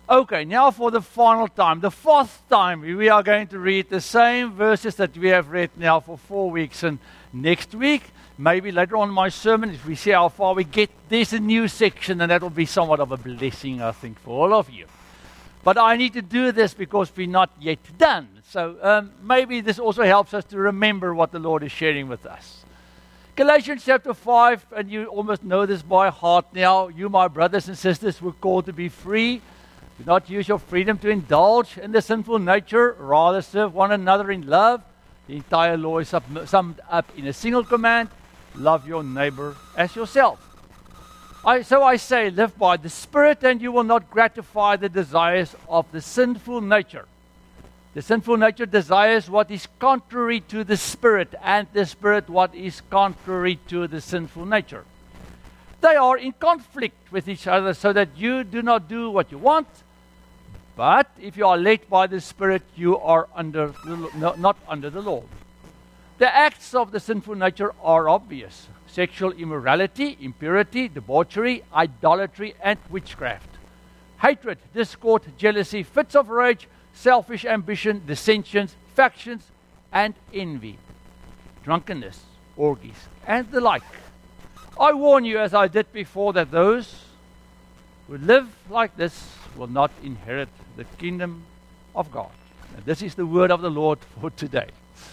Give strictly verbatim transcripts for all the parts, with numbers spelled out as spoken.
Okay, now for the final time, the fourth time, we are going to read the same verses that we have read now for four weeks. And next week, maybe later on in my sermon, if we see how far we get, there's a new section, and that will be somewhat of a blessing, I think, for all of you. But I need to do this because we're not yet done. So um, maybe this also helps us to remember what the Lord is sharing with us. Galatians chapter five, and you almost know this by heart now. You, my brothers and sisters, were called to be free. Do not use your freedom to indulge in the sinful nature. Rather serve one another in love. The entire law is summed up in a single command. Love your neighbor as yourself. I, so I say, live by the Spirit, and you will not gratify the desires of the sinful nature. The sinful nature desires what is contrary to the Spirit, and the Spirit what is contrary to the sinful nature. They are in conflict with each other, so that you do not do what you want. But if you are led by the Spirit, you are under the, no, not under the law. The acts of the sinful nature are obvious: sexual immorality, impurity, debauchery, idolatry, and witchcraft. Hatred, discord, jealousy, fits of rage, selfish ambition, dissensions, factions, and envy. Drunkenness, orgies, and the like. I warn you, as I did before, that those who live like this will not inherit the kingdom of God. And this is the word of the Lord for today.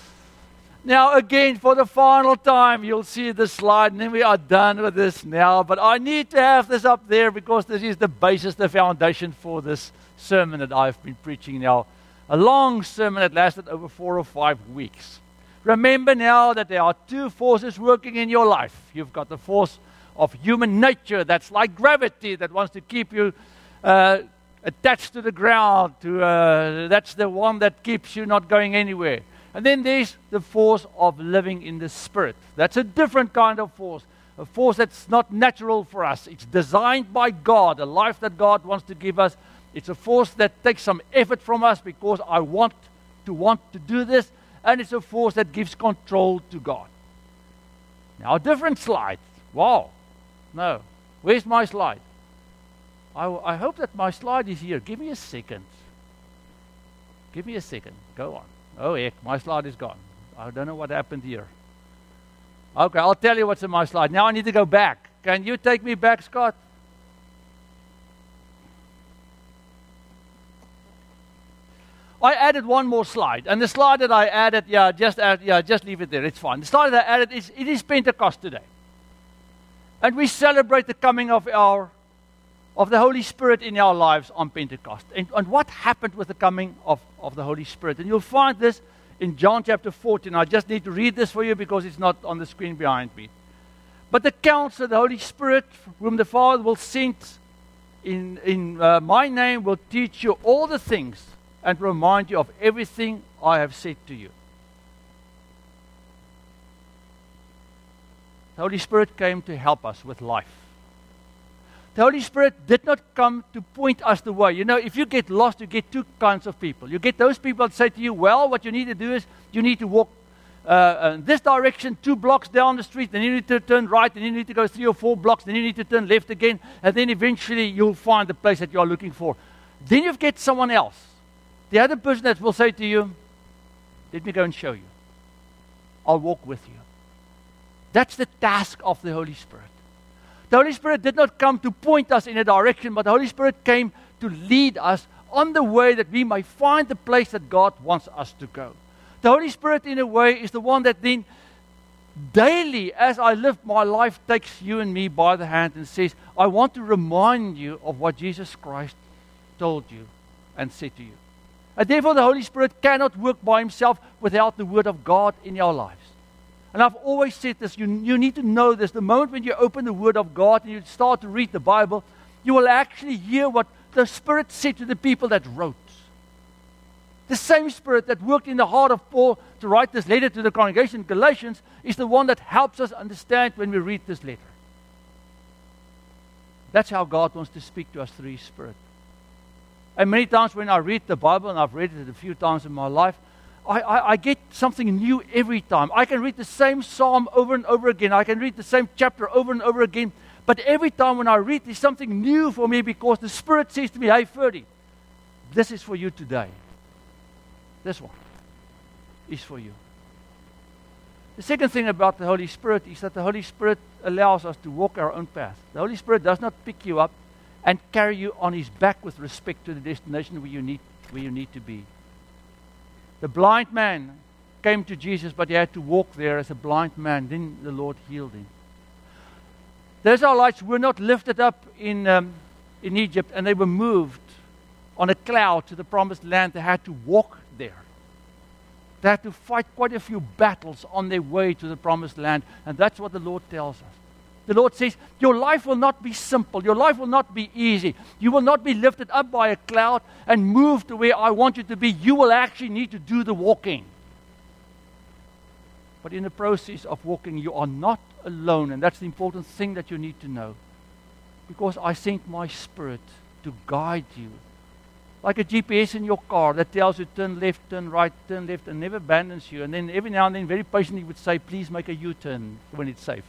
Now again, for the final time, you'll see this slide, and then we are done with this now. But I need to have this up there because this is the basis, the foundation for this sermon that I've been preaching now. A long sermon that lasted over four or five weeks. Remember now that there are two forces working in your life. You've got the force of human nature that's like gravity, that wants to keep you uh, attached to the ground. To, uh, that's the one that keeps you not going anywhere. And then there's the force of living in the Spirit. That's a different kind of force. A force that's not natural for us. It's designed by God, a life that God wants to give us. It's a force that takes some effort from us because I want to want to do this. And it's a force that gives control to God. Now a different slide. Wow. No. Where's my slide? I, I hope that my slide is here. Give me a second. Give me a second. Go on. Oh heck, my slide is gone. I don't know what happened here. Okay, I'll tell you what's in my slide. Now I need to go back. Can you take me back, Scott? I added one more slide. And the slide that I added, yeah, just add, yeah, just leave it there. It's fine. The slide that I added is, it is Pentecost today. And we celebrate the coming of our of the Holy Spirit in our lives on Pentecost. And, and what happened with the coming of, of the Holy Spirit? And you'll find this in John chapter fourteen. I just need to read this for you because it's not on the screen behind me. But the Counselor, the Holy Spirit, whom the Father will send in, in uh, my name, will teach you all the things and remind you of everything I have said to you. The Holy Spirit came to help us with life. The Holy Spirit did not come to point us the way. You know, if you get lost, you get two kinds of people. You get those people that say to you, well, what you need to do is you need to walk uh, in this direction, two blocks down the street, then you need to turn right, then you need to go three or four blocks, then you need to turn left again, and then eventually you'll find the place that you are looking for. Then you get someone else. The other person that will say to you, let me go and show you. I'll walk with you. That's the task of the Holy Spirit. The Holy Spirit did not come to point us in a direction, but the Holy Spirit came to lead us on the way that we may find the place that God wants us to go. The Holy Spirit, in a way, is the one that then daily, as I live my life, takes you and me by the hand and says, I want to remind you of what Jesus Christ told you and said to you. And therefore, the Holy Spirit cannot work by himself without the Word of God in your lives. And I've always said this, you, you need to know this. The moment when you open the Word of God and you start to read the Bible, you will actually hear what the Spirit said to the people that wrote. The same Spirit that worked in the heart of Paul to write this letter to the congregation in Galatians is the one that helps us understand when we read this letter. That's how God wants to speak to us through His Spirit. And many times when I read the Bible, and I've read it a few times in my life, I, I, I get something new every time. I can read the same psalm over and over again. I can read the same chapter over and over again. But every time when I read, there's something new for me because the Spirit says to me, hey, Ferdy, This is for you today. This one is for you. The second thing about the Holy Spirit is that the Holy Spirit allows us to walk our own path. The Holy Spirit does not pick you up and carry you on His back with respect to the destination where you need, where you need to be. The blind man came to Jesus, but he had to walk there as a blind man. Then the Lord healed him. The Israelites were not lifted up in, um, in Egypt, and they were moved on a cloud to the promised land. They had to walk there. They had to fight quite a few battles on their way to the promised land. And that's what the Lord tells us. The Lord says, your life will not be simple. Your life will not be easy. You will not be lifted up by a cloud and moved to where I want you to be. You will actually need to do the walking. But in the process of walking, you are not alone. And that's the important thing that you need to know. Because I sent my Spirit to guide you. Like a G P S in your car that tells you turn left, turn right, turn left, and never abandons you. And then every now and then, very patiently would say, please make a U-turn when it's safe.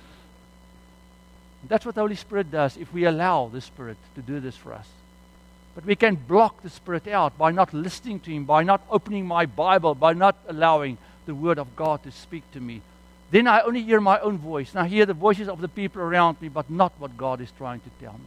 That's what the Holy Spirit does if we allow the Spirit to do this for us. But we can block the Spirit out by not listening to Him, by not opening my Bible, by not allowing the Word of God to speak to me. Then I only hear my own voice. And I hear the voices of the people around me, but not what God is trying to tell me.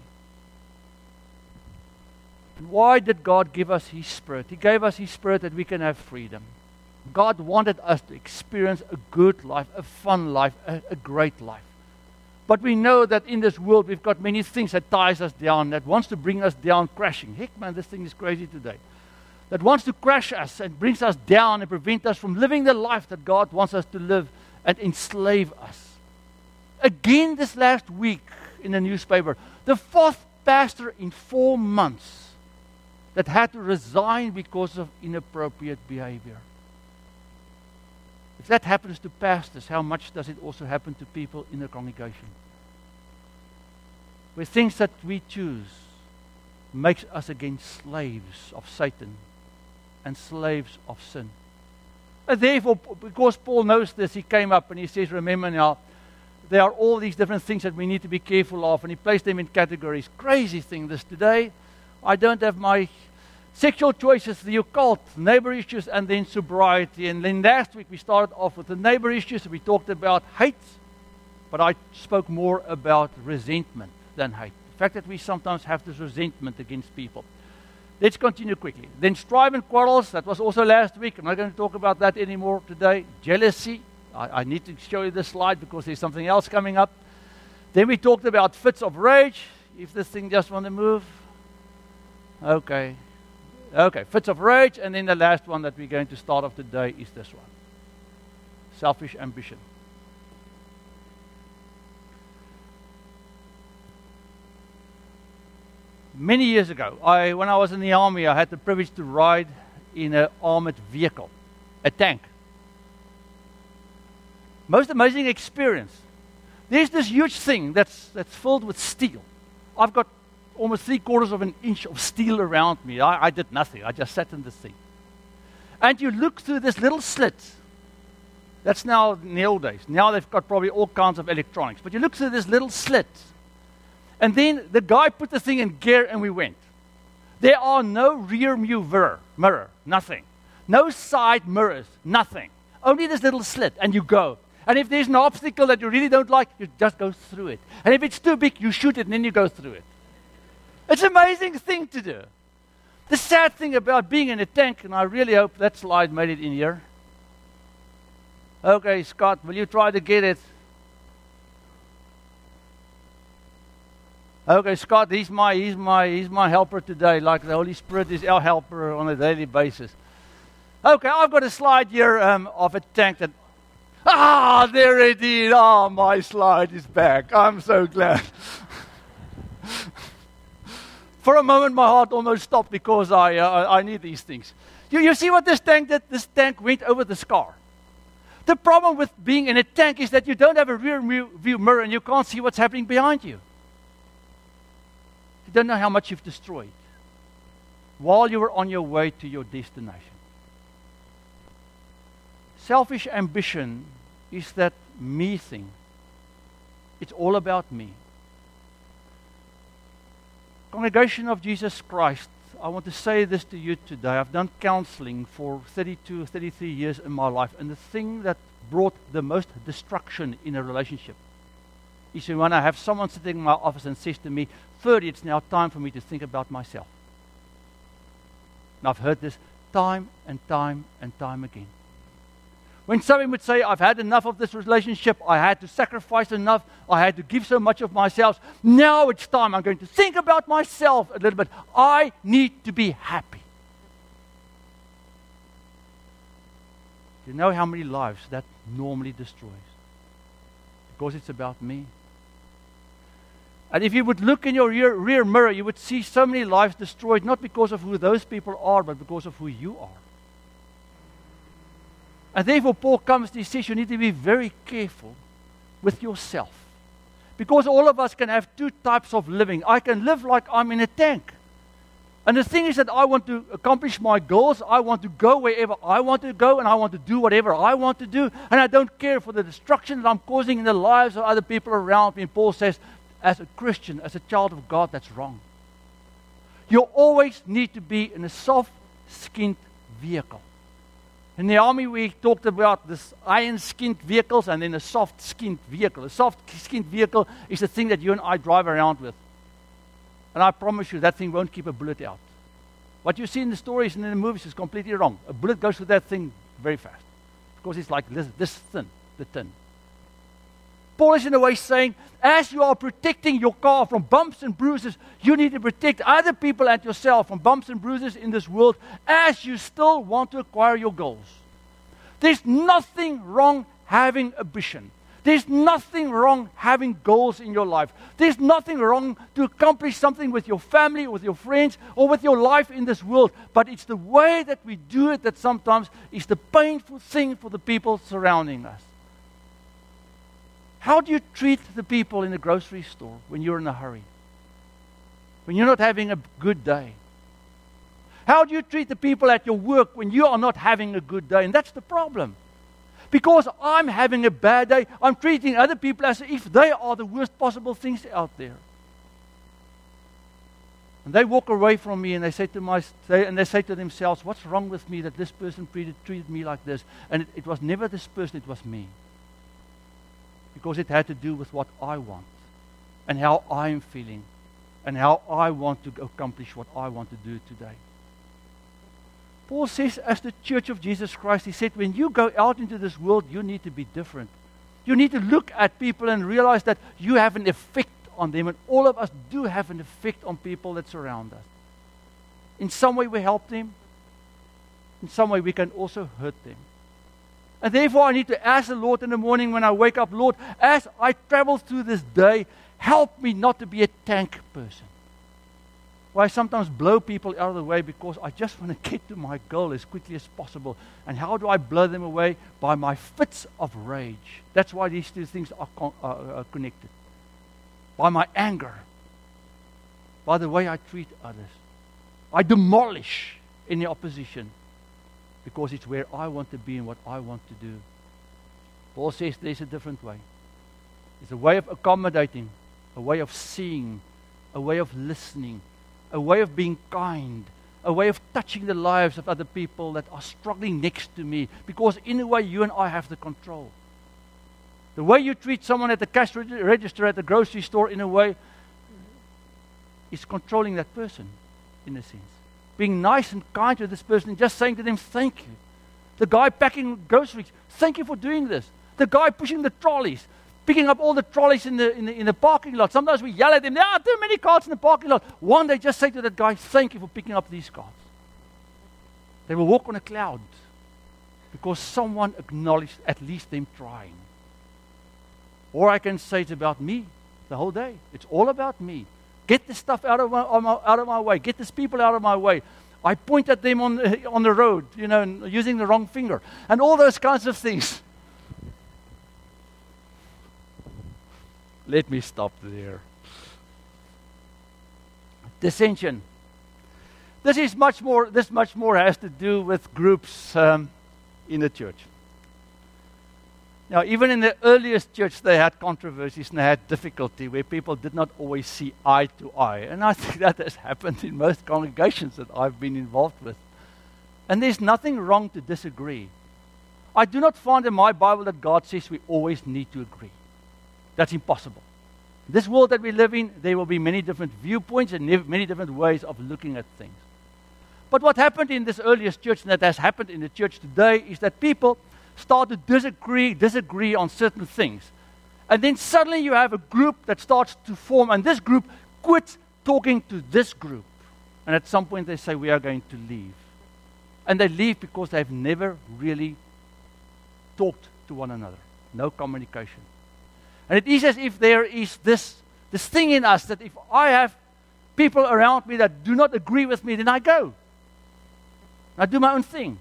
And why did God give us His Spirit? He gave us His Spirit that we can have freedom. God wanted us to experience a good life, a fun life, a, a great life. But we know that in this world we've got many things that ties us down, that wants to bring us down crashing. Heck man, this thing is crazy today. That wants to crash us and brings us down and prevent us from living the life that God wants us to live and enslave us. Again this last week in the newspaper, the fourth pastor in four months that had to resign because of inappropriate behavior. If that happens to pastors, how much does it also happen to people in the congregation? Where things that we choose makes us again slaves of Satan and slaves of sin. And therefore, because Paul knows this, he came up and he says, remember now, there are all these different things that we need to be careful of, and he placed them in categories. Crazy thing this today. I don't have my sexual choices, the occult, neighbor issues, and then sobriety. And then last week we started off with the neighbor issues. We talked about hate, but I spoke more about resentment than hate. The fact that we sometimes have this resentment against people. Let's continue quickly. Then strife and quarrels, that was also last week. I'm not going to talk about that anymore today. Jealousy, I, I need to show you this slide because there's something else coming up. Then we talked about fits of rage, if this thing just want to move. Okay. Okay, fits of rage, and then the last one that we're going to start off today is this one. Selfish ambition. Many years ago, I, when I was in the army, I had the privilege to ride in an armored vehicle, a tank. Most amazing experience. There's this huge thing that's, that's filled with steel. I've got almost three quarters of an inch of steel around me. I, I did nothing. I just sat in this thing. And you look through this little slit. That's now in the old days. Now they've got probably all kinds of electronics. But you look through this little slit. And then the guy put the thing in gear and we went. There are no rear view mirror, mirror, nothing. No side mirrors, nothing. Only this little slit and you go. And if there's an obstacle that you really don't like, you just go through it. And if it's too big, you shoot it and then you go through it. It's an amazing thing to do. The sad thing about being in a tank, and I really hope that slide made it in here. Okay, Scott, will you try to get it? Okay, Scott, he's my, he's my, he's my helper today, like the Holy Spirit is our helper on a daily basis. Okay, I've got a slide here um, of a tank that, ah, there it is. Ah, oh, my slide is back. I'm so glad. For a moment, my heart almost stopped because I uh, I need these things. You, you see what this tank did? This tank went over the scar. The problem with being in a tank is that you don't have a rear view mirror and you can't see what's happening behind you. You don't know how much you've destroyed while you were on your way to your destination. Selfish ambition is that me thing. It's all about me. Congregation of Jesus Christ, I want to say this to you today. I've done counseling for thirty-two, thirty-three years in my life, and the thing that brought the most destruction in a relationship is when I have someone sitting in my office and says to me, Ferdy, it's now time for me to think about myself. And I've heard this time and time and time again. When someone would say, I've had enough of this relationship, I had to sacrifice enough, I had to give so much of myself, now it's time, I'm going to think about myself a little bit. I need to be happy. Do you know how many lives that normally destroys? Because it's about me. And if you would look in your rear, rear mirror, you would see so many lives destroyed, not because of who those people are, but because of who you are. And therefore, Paul comes and he says you need to be very careful with yourself. Because all of us can have two types of living. I can live like I'm in a tank. And the thing is that I want to accomplish my goals. I want to go wherever I want to go, and I want to do whatever I want to do. And I don't care for the destruction that I'm causing in the lives of other people around me. And Paul says, as a Christian, as a child of God, that's wrong. You always need to be in a soft-skinned vehicle. In the army, we talked about this iron-skinned vehicles and then a soft-skinned vehicle. A soft-skinned vehicle is the thing that you and I drive around with. And I promise you, that thing won't keep a bullet out. What you see in the stories and in the movies is completely wrong. A bullet goes through that thing very fast. Because it's like this, this thin, the tin. Paul is in a way saying, as you are protecting your car from bumps and bruises, you need to protect other people and yourself from bumps and bruises in this world as you still want to acquire your goals. There's nothing wrong having ambition. There's nothing wrong having goals in your life. There's nothing wrong to accomplish something with your family, with your friends, or with your life in this world. But it's the way that we do it that sometimes is the painful thing for the people surrounding us. How do you treat the people in the grocery store when you're in a hurry? When you're not having a good day? How do you treat the people at your work when you are not having a good day? And that's the problem. Because I'm having a bad day, I'm treating other people as if they are the worst possible things out there. And they walk away from me and they say to my, they, and they say to themselves, what's wrong with me that this person treated, treated me like this? And it, it was never this person, it was me. Because it had to do with what I want and how I'm feeling and how I want to accomplish what I want to do today. Paul says, as the church of Jesus Christ, he said, when you go out into this world, you need to be different. You need to look at people and realize that you have an effect on them, and all of us do have an effect on people that surround us. In some way we help them. In some way we can also hurt them. And therefore I need to ask the Lord in the morning when I wake up, Lord, as I travel through this day, help me not to be a tank person. Where I sometimes blow people out of the way because I just want to get to my goal as quickly as possible. And how do I blow them away? By my fits of rage. That's why these two things are, con- are, are connected. By my anger. By the way I treat others. I demolish any opposition. Because it's where I want to be and what I want to do. Paul says there's a different way. It's a way of accommodating, a way of seeing, a way of listening, a way of being kind, a way of touching the lives of other people that are struggling next to me. Because in a way you and I have the control. The way you treat someone at the cash register at the grocery store in a way is controlling that person in a sense. Being nice and kind to this person and just saying to them, thank you. The guy packing groceries, thank you for doing this. The guy pushing the trolleys, picking up all the trolleys in the, in the in the parking lot. Sometimes we yell at them, there are too many carts in the parking lot. One day just say to that guy, thank you for picking up these carts. They will walk on a cloud because someone acknowledged at least them trying. Or I can say it's about me the whole day. It's all about me. Get this stuff out of my, out of my way. Get these people out of my way. I point at them on, on the road, you know, using the wrong finger. And all those kinds of things. Let me stop there. Dissension. This is much more, this much more has to do with groups um, in the church. Now, even in the earliest church, they had controversies and they had difficulty where people did not always see eye to eye. And I think that has happened in most congregations that I've been involved with. And there's nothing wrong to disagree. I do not find in my Bible that God says we always need to agree. That's impossible. This world that we live in, there will be many different viewpoints and many different ways of looking at things. But what happened in this earliest church, and that has happened in the church today, is that people start to disagree, disagree on certain things. And then suddenly you have a group that starts to form, and this group quits talking to this group. And at some point they say, we are going to leave. And they leave because they've never really talked to one another. No communication. And it is as if there is this, this thing in us that if I have people around me that do not agree with me, then I go. I do my own thing.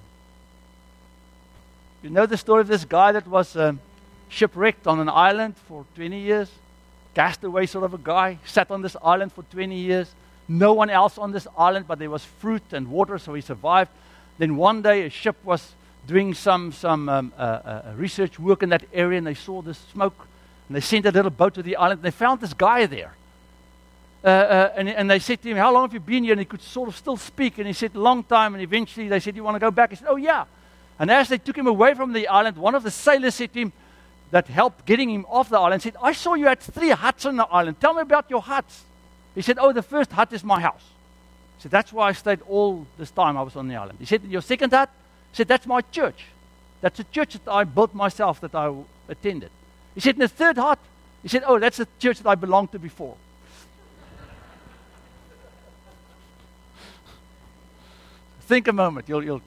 You know the story of this guy that was um, shipwrecked on an island for twenty years? Castaway sort of a guy, sat on this island for twenty years. No one else on this island, but there was fruit and water, so he survived. Then one day a ship was doing some, some um, uh, uh, research work in that area, and they saw this smoke. And they sent a little boat to the island. And they found this guy there. Uh, uh, and, and they said to him, how long have you been here? And he could sort of still speak. And he said, a long time. And eventually they said, you want to go back? He said, oh, yeah. And as they took him away from the island, one of the sailors said to him, that helped getting him off the island, said, I saw you had three huts on the island. Tell me about your huts. He said, oh, the first hut is my house. He said, that's why I stayed all this time I was on the island. He said, your second hut? He said, that's my church. That's a church that I built myself that I attended. He said, in the third hut, he said, oh, that's the church that I belonged to before. Think a moment. You'll, you'll.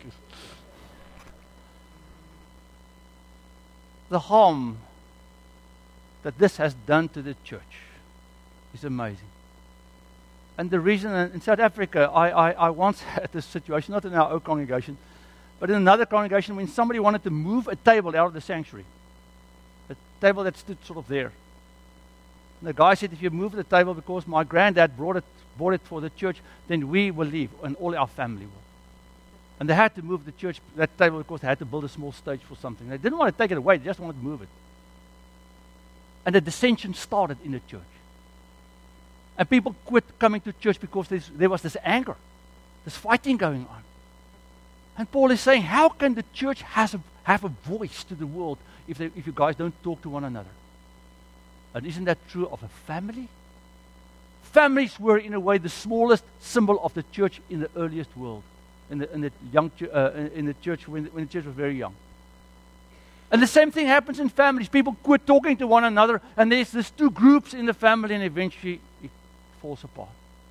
The harm that this has done to the church is amazing. And the reason, in South Africa, I, I, I once had this situation, not in our own congregation, but in another congregation when somebody wanted to move a table out of the sanctuary. A table that stood sort of there. And the guy said, if you move the table because my granddad brought it, bought it for the church, then we will leave, and all our family will. And they had to move the church, that table, because they had to build a small stage for something. They didn't want to take it away, they just wanted to move it. And the dissension started in the church. And people quit coming to church because there was this anger, this fighting going on. And Paul is saying, how can the church has a, have a voice to the world if, they, if you guys don't talk to one another? And isn't that true of a family? Families were, in a way, the smallest symbol of the church in the earliest world. In the, in the young, uh, in the church when, when the church was very young. And the same thing happens in families. People quit talking to one another, and there's these two groups in the family, and eventually it falls apart.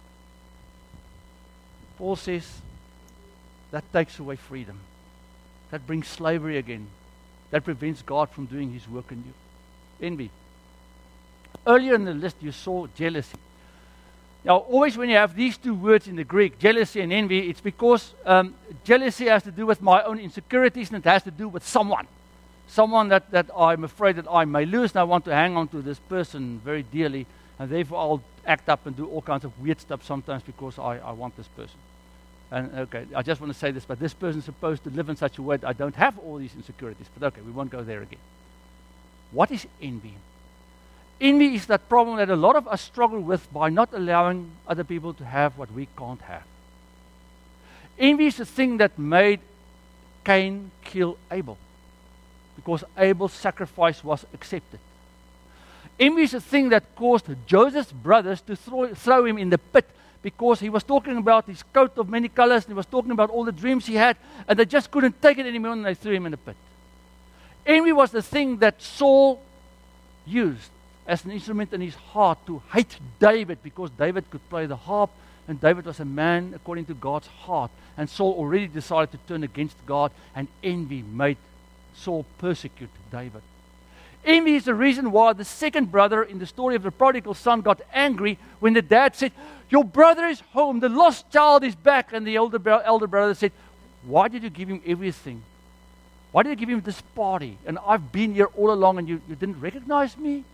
Paul says that takes away freedom. That brings slavery again. That prevents God from doing His work in you. Envy. Earlier in the list, you saw jealousy. Now, always when you have these two words in the Greek, jealousy and envy, it's because um, jealousy has to do with my own insecurities, and it has to do with someone. Someone that, that I'm afraid that I may lose, and I want to hang on to this person very dearly, and therefore I'll act up and do all kinds of weird stuff sometimes because I, I want this person. And okay, I just want to say this, but this person is supposed to live in such a way that I don't have all these insecurities. But okay, we won't go there again. What is envy? Envy is that problem that a lot of us struggle with by not allowing other people to have what we can't have. Envy is the thing that made Cain kill Abel, because Abel's sacrifice was accepted. Envy is the thing that caused Joseph's brothers to throw, throw him in the pit, because he was talking about his coat of many colors, and he was talking about all the dreams he had, and they just couldn't take it anymore, and they threw him in the pit. Envy was the thing that Saul used as an instrument in his heart to hate David, because David could play the harp, and David was a man according to God's heart. And Saul already decided to turn against God, and envy made Saul persecute David. Envy is the reason why the second brother in the story of the prodigal son got angry when the dad said, your brother is home, the lost child is back. And the elder, bro- elder brother said, why did you give him everything? Why did you give him this party? And I've been here all along, and you, you didn't recognize me?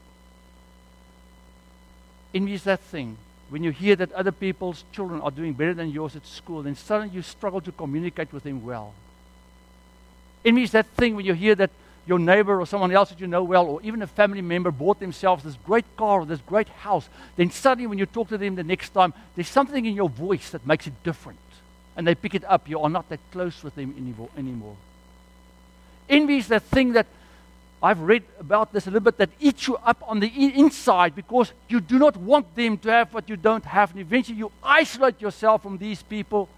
Envy is that thing. When you hear that other people's children are doing better than yours at school, then suddenly you struggle to communicate with them well. Envy is that thing when you hear that your neighbor or someone else that you know well, or even a family member bought themselves this great car or this great house, then suddenly when you talk to them the next time, there's something in your voice that makes it different. And they pick it up. You are not that close with them anymore. Envy is that thing that I've read about this a little bit, that eats you up on the inside because you do not want them to have what you don't have. And eventually you isolate yourself from these people.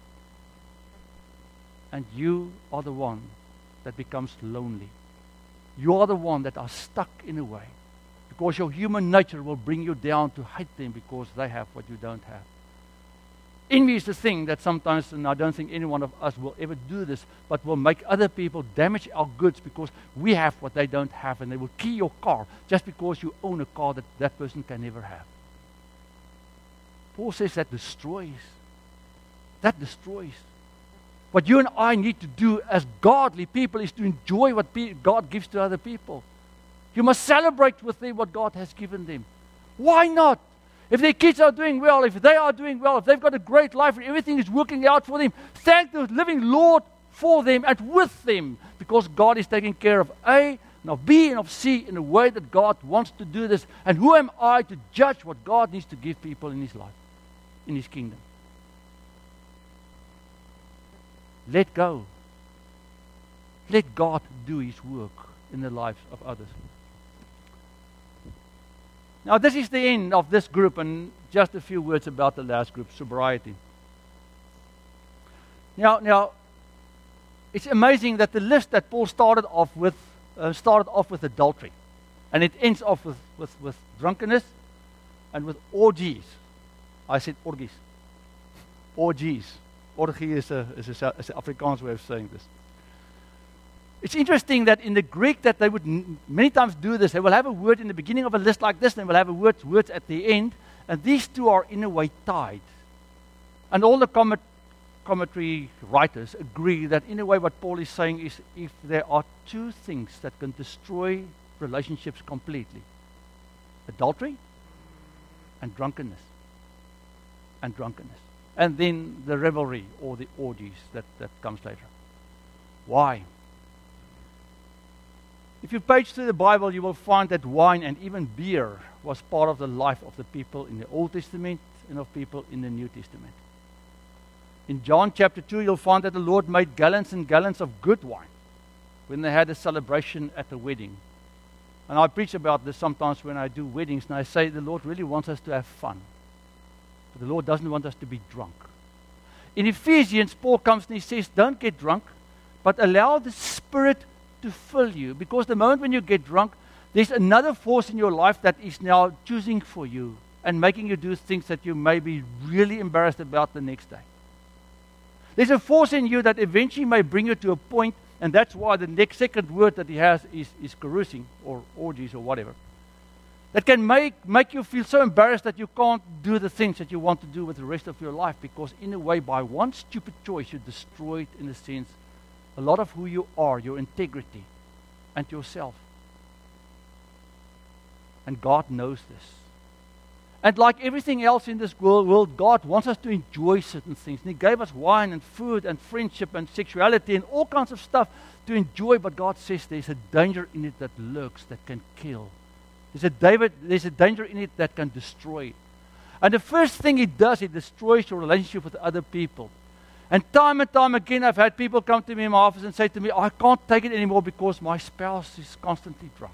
And you are the one that becomes lonely. You are the one that are stuck in a way. Because your human nature will bring you down to hate them because they have what you don't have. Envy is the thing that sometimes, and I don't think any one of us will ever do this, but will make other people damage our goods because we have what they don't have, and they will key your car just because you own a car that that person can never have. Paul says that destroys. That destroys. What you and I need to do as godly people is to enjoy what God gives to other people. You must celebrate with them what God has given them. Why not? If their kids are doing well, if they are doing well, if they've got a great life and everything is working out for them, thank the living Lord for them and with them, because God is taking care of A, and of B, and of C in a way that God wants to do this. And who am I to judge what God needs to give people in His life, in His kingdom? Let go. Let God do His work in the lives of others. Now, this is the end of this group, and just a few words about the last group, sobriety. Now, now, it's amazing that the list that Paul started off with uh, started off with adultery, and it ends off with, with, with drunkenness and with orgies. I said orgies. Orgies. Orgie is a, is a, is an Afrikaans way of saying this. It's interesting that in the Greek that they would n- many times do this. They will have a word in the beginning of a list like this, and they will have a word, words at the end, and these two are in a way tied. And all the comment, commentary writers agree that in a way what Paul is saying is if there are two things that can destroy relationships completely, adultery and drunkenness. And drunkenness. And then the revelry or the orgies that, that comes later. Why? If you page through the Bible, you will find that wine and even beer was part of the life of the people in the Old Testament and of people in the New Testament. In John chapter two, you'll find that the Lord made gallons and gallons of good wine when they had a celebration at a wedding. And I preach about this sometimes when I do weddings, and I say the Lord really wants us to have fun. But the Lord doesn't want us to be drunk. In Ephesians, Paul comes and he says, don't get drunk, but allow the Spirit to fill you. Because the moment when you get drunk, there's another force in your life that is now choosing for you and making you do things that you may be really embarrassed about the next day. There's a force in you that eventually may bring you to a point, and that's why the next second word that he has is, is carousing or orgies or whatever. That can make, make you feel so embarrassed that you can't do the things that you want to do with the rest of your life, because in a way, by one stupid choice, you destroyed, in a sense, a lot of who you are, your integrity, and yourself. And God knows this. And like everything else in this world, God wants us to enjoy certain things. And He gave us wine and food and friendship and sexuality and all kinds of stuff to enjoy. But God says there's a danger in it that lurks, that can kill. There's a, David, there's a danger in it that can destroy. And the first thing it does, it destroys your relationship with other people. And time and time again, I've had people come to me in my office and say to me, I can't take it anymore because my spouse is constantly drunk.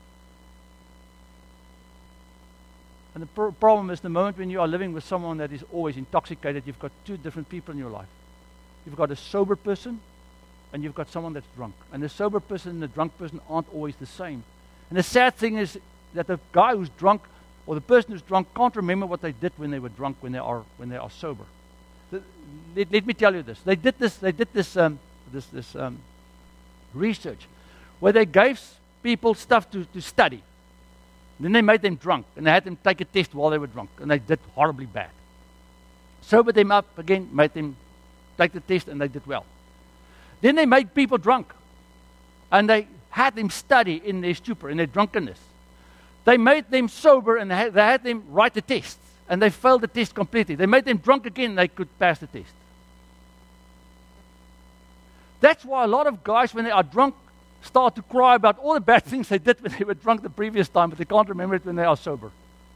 And the pr- problem is the moment when you are living with someone that is always intoxicated, you've got two different people in your life. You've got a sober person and you've got someone that's drunk. And the sober person and the drunk person aren't always the same. And the sad thing is that the guy who's drunk or the person who's drunk can't remember what they did when they were drunk, when they are when they are sober. The, let, let me tell you this. They did this. They did this. Um, this this um, research where they gave people stuff to, to study. Then they made them drunk, and they had them take a test while they were drunk, and they did horribly bad. Sobered them up again, made them take the test, and they did well. Then they made people drunk, and they had them study in their stupor, in their drunkenness. They made them sober, and they had, they had them write the test, and they failed the test completely. They made them drunk again, and they could pass the test. That's why a lot of guys, when they are drunk, start to cry about all the bad things they did when they were drunk the previous time, but they can't remember it when they are sober.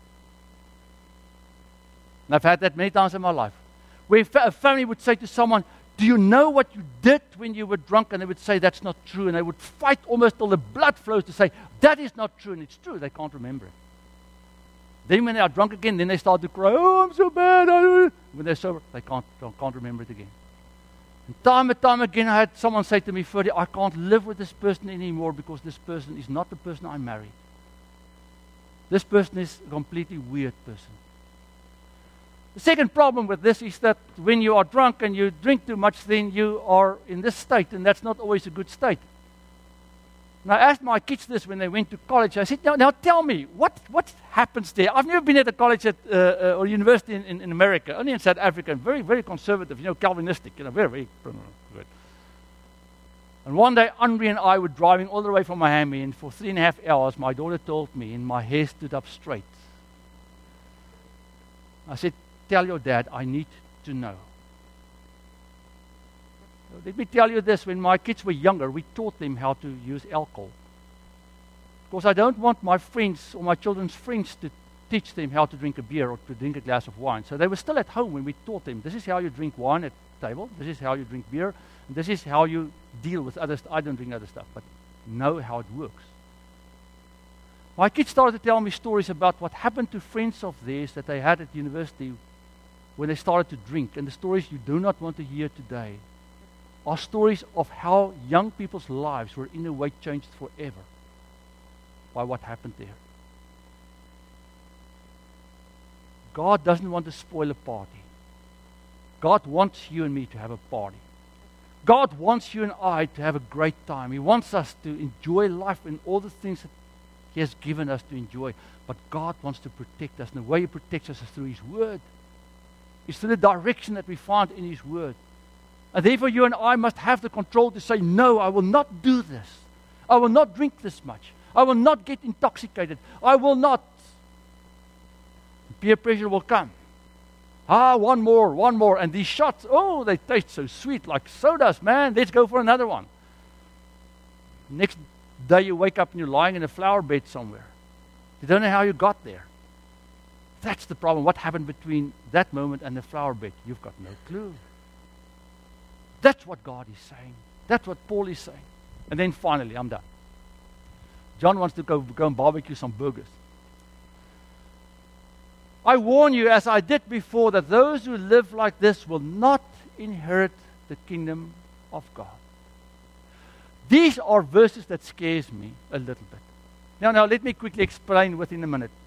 And I've had that many times in my life. Where a family would say to someone, do you know what you did when you were drunk? And they would say, that's not true. And they would fight almost till the blood flows to say, that is not true. And it's true. They can't remember it. Then when they are drunk again, then they start to cry, oh, I'm so bad. When they're sober, they can't, can't remember it again. And time and time again, I had someone say to me, Ferdy, I can't live with this person anymore because this person is not the person I married. This person is a completely weird person. The second problem with this is that when you are drunk and you drink too much, then you are in this state, and that's not always a good state. And I asked my kids this when they went to college. I said, now, now tell me, what, what happens there? I've never been at a college at, uh, uh, or university in, in, in America, only in South Africa, and very, very conservative, you know, Calvinistic, you know, very, very good. And one day, Henri and I were driving all the way from Miami, and for three and a half hours, my daughter told me, and my hair stood up straight. I said, tell your dad, I need to know. So let me tell you this, when my kids were younger, we taught them how to use alcohol. Because I don't want my friends or my children's friends to teach them how to drink a beer or to drink a glass of wine. So they were still at home when we taught them, this is how you drink wine at the table, this is how you drink beer, and this is how you deal with other stuff. I don't drink other stuff, but know how it works. My kids started to tell me stories about what happened to friends of theirs that they had at university when they started to drink. And the stories you do not want to hear today are stories of how young people's lives were in a way changed forever by what happened there. God doesn't want to spoil a party. God wants you and me to have a party. God wants you and I to have a great time. He wants us to enjoy life and all the things that He has given us to enjoy. But God wants to protect us. And the way He protects us is through His Word. It's through the direction that we find in His Word. And therefore you and I must have the control to say, no, I will not do this. I will not drink this much. I will not get intoxicated. I will not. Peer pressure will come. Ah, one more, one more. And these shots, oh, they taste so sweet, like sodas, man. Let's go for another one. Next day you wake up and you're lying in a flower bed somewhere. You don't know how you got there. That's the problem. What happened between that moment and the flower bed? You've got no clue. That's what God is saying. That's what Paul is saying. And then finally, I'm done. John wants to go, go and barbecue some burgers. I warn you, as I did before, that those who live like this will not inherit the kingdom of God. These are verses that scares me a little bit. Now, now, let me quickly explain within a minute.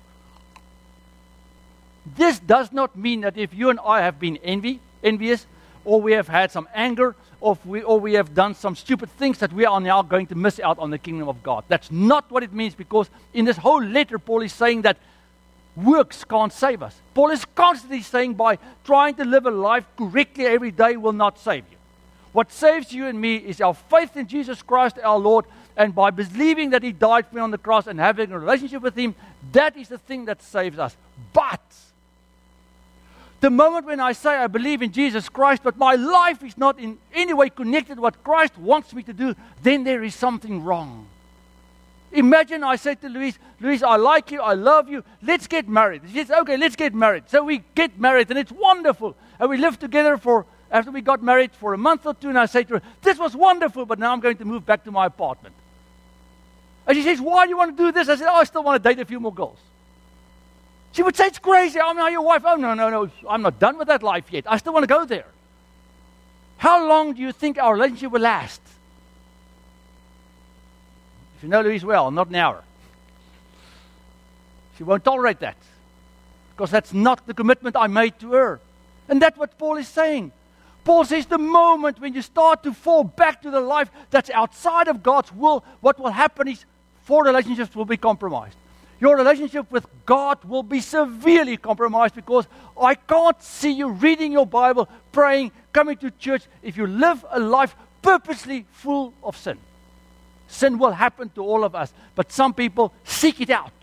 This does not mean that if you and I have been envy, envious, or we have had some anger, or we, or we have done some stupid things, that we are now going to miss out on the kingdom of God. That's not what it means, because in this whole letter, Paul is saying that works can't save us. Paul is constantly saying by trying to live a life correctly every day will not save you. What saves you and me is our faith in Jesus Christ our Lord, and by believing that He died for me on the cross and having a relationship with Him, that is the thing that saves us. But the moment when I say I believe in Jesus Christ, but my life is not in any way connected to what Christ wants me to do, then there is something wrong. Imagine I said to Louise, Louise, I like you, I love you, let's get married. She says, okay, let's get married. So we get married, and it's wonderful. And we lived together for, after we got married, for a month or two, and I say to her, this was wonderful, but now I'm going to move back to my apartment. And she says, why do you want to do this? I said, oh, I still want to date a few more girls. She would say, it's crazy, I'm not your wife. Oh, no, no, no, I'm not done with that life yet. I still want to go there. How long do you think our relationship will last? If you know Louise well, not an hour. She won't tolerate that, because that's not the commitment I made to her. And that's what Paul is saying. Paul says the moment when you start to fall back to the life that's outside of God's will, what will happen is four relationships will be compromised. Your relationship with God will be severely compromised, because I can't see you reading your Bible, praying, coming to church, if you live a life purposely full of sin. Sin will happen to all of us, but some people seek it out.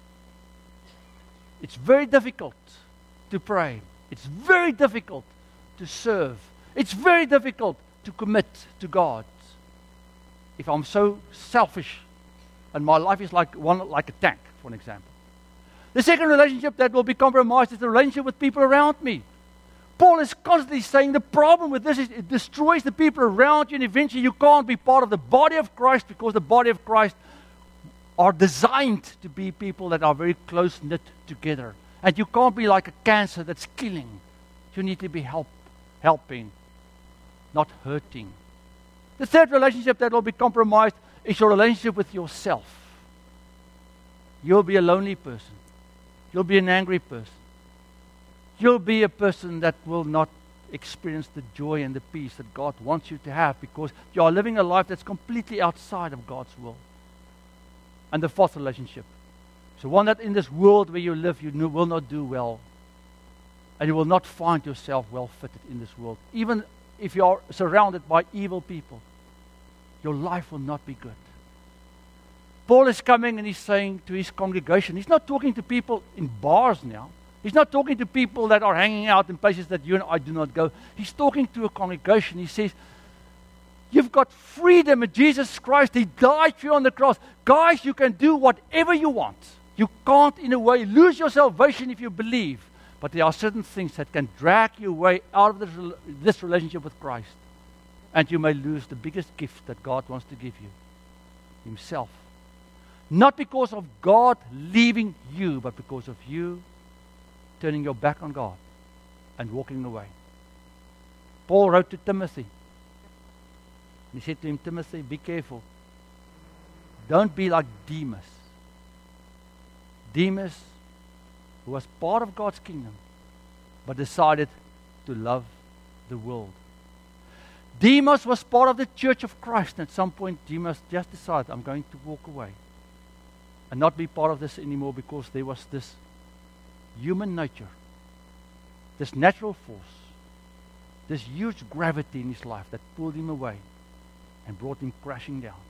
It's very difficult to pray. It's very difficult to serve. It's very difficult to commit to God. if I'm so selfish and my life is like one like a tank, for an example. The second relationship that will be compromised is the relationship with people around me. Paul is constantly saying the problem with this is it destroys the people around you, and eventually you can't be part of the body of Christ, because the body of Christ are designed to be people that are very close-knit together. And you can't be like a cancer that's killing. You need to be help, helping, not hurting. The third relationship that will be compromised is your relationship with yourself. You'll be a lonely person. You'll be an angry person. You'll be a person that will not experience the joy and the peace that God wants you to have, because you are living a life that's completely outside of God's will. And the fourth relationship, so one that in this world where you live, you will not do well. And you will not find yourself well fitted in this world. Even if you are surrounded by evil people, your life will not be good. Paul is coming and he's saying to his congregation, he's not talking to people in bars now. He's not talking to people that are hanging out in places that you and I do not go. He's talking to a congregation. He says, you've got freedom in Jesus Christ. He died for you on the cross. Guys, you can do whatever you want. You can't, in a way, lose your salvation if you believe. But there are certain things that can drag you away out of this, this relationship with Christ. And you may lose the biggest gift that God wants to give you, Himself. Not because of God leaving you, but because of you turning your back on God and walking away. Paul wrote to Timothy. He said to him, Timothy, be careful. Don't be like Demas. Demas, who was part of God's kingdom, but decided to love the world. Demas was part of the church of Christ. And at some point, Demas just decided, I'm going to walk away and not be part of this anymore, because there was this human nature, this natural force, this huge gravity in his life that pulled him away and brought him crashing down.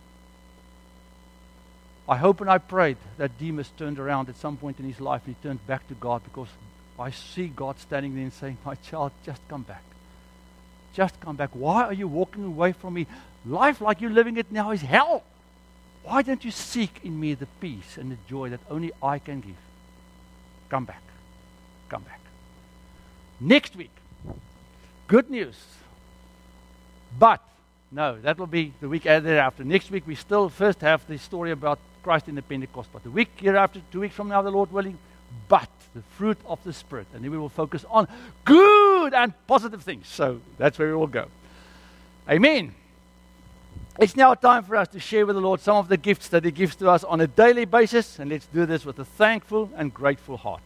I hope and I prayed that Demas turned around at some point in his life and he turned back to God, because I see God standing there and saying, my child, just come back. Just come back. Why are you walking away from me? Life like you're living it now is hell. Why don't you seek in me the peace and the joy that only I can give? Come back. Come back. Next week, good news. But, no, that will be the week thereafter. Next week, we still first have the story about Christ in the Pentecost. But the week hereafter, two weeks from now, the Lord willing, but the fruit of the Spirit. And then we will focus on good and positive things. So that's where we will go. Amen. It's now time for us to share with the Lord some of the gifts that He gives to us on a daily basis. And let's do this with a thankful and grateful heart.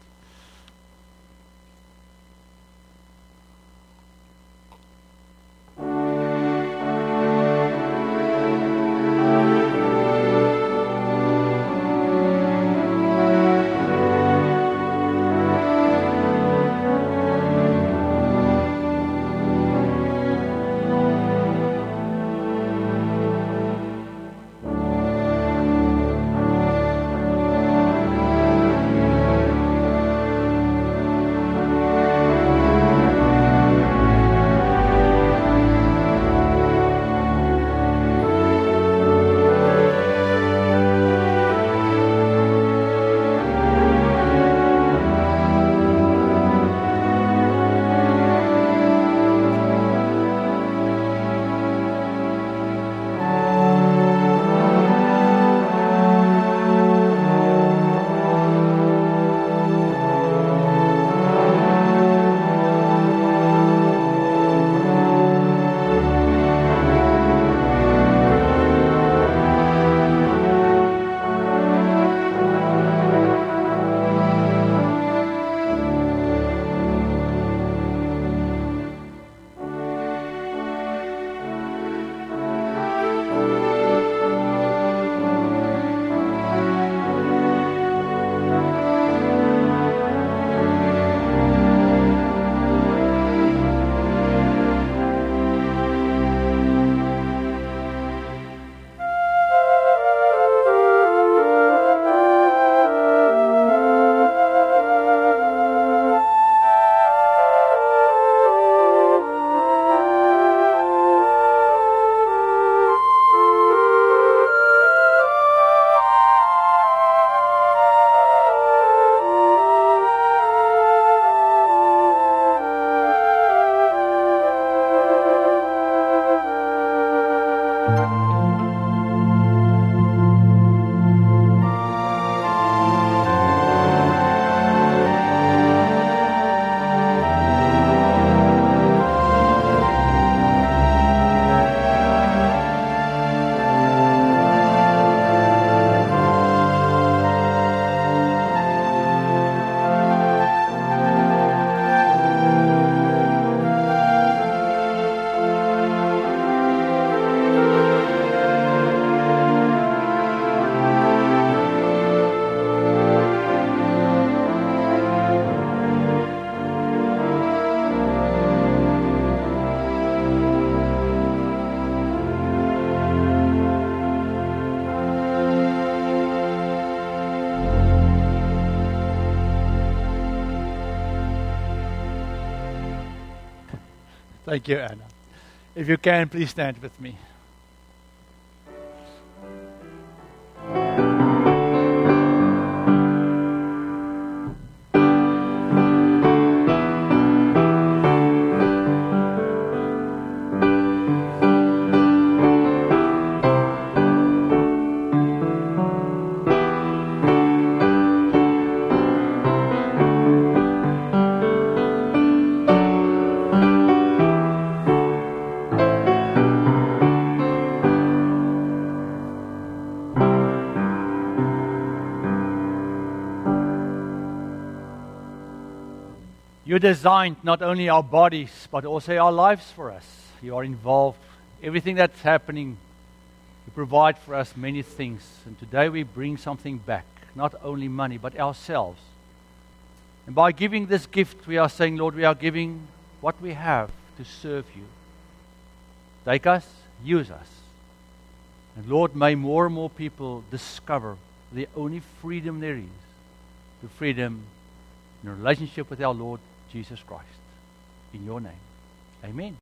Thank you, Anna. If you can, please stand with me. You designed not only our bodies, but also our lives for us. You are involved. Everything that's happening, you provide for us many things. And today we bring something back, not only money, but ourselves. And by giving this gift, we are saying, Lord, we are giving what we have to serve you. Take us, use us. And Lord, may more and more people discover the only freedom there is, the freedom in a relationship with our Lord Jesus Christ. In your name. Amen.